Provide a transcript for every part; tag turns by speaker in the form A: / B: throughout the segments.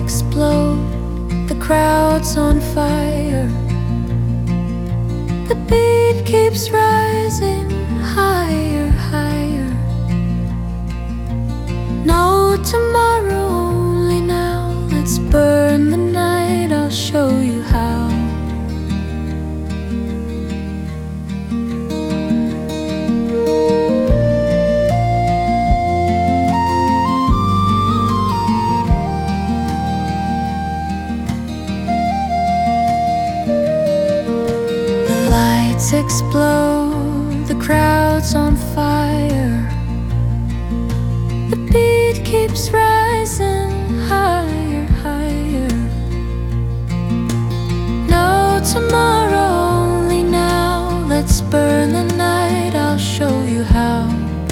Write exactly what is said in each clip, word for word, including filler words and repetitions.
A: explode, the crowd's on fire. The beat keeps rising higher, higher. No tomorrow, only now. Let's burn the night, I'll show you how. Explode, the crowd's on fire. The beat keeps rising higher, higher. No tomorrow, only now. Let's burn the night, I'll show you how.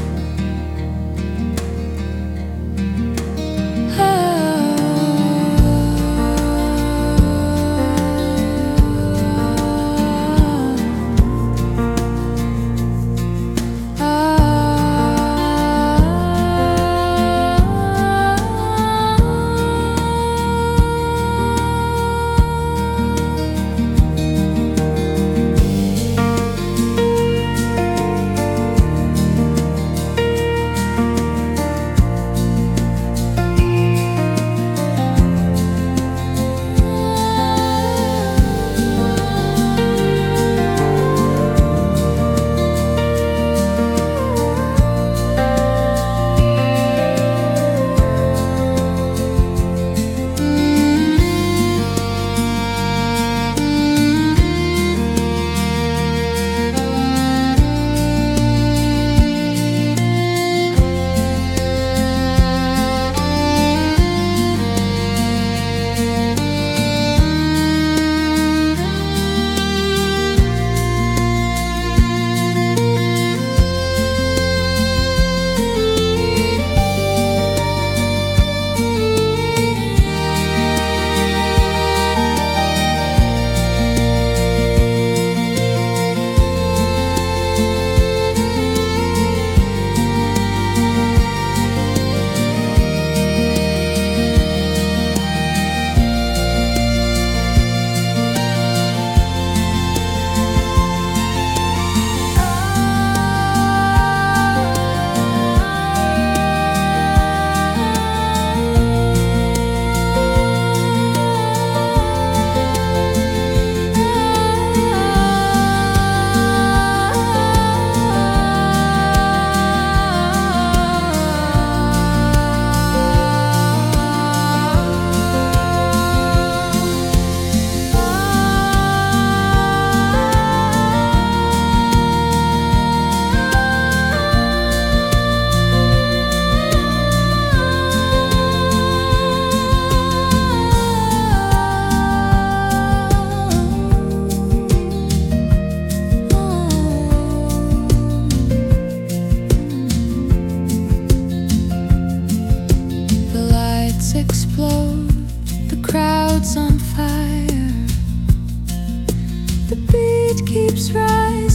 A: Explode, the crowd's on fire. The beat keeps rising.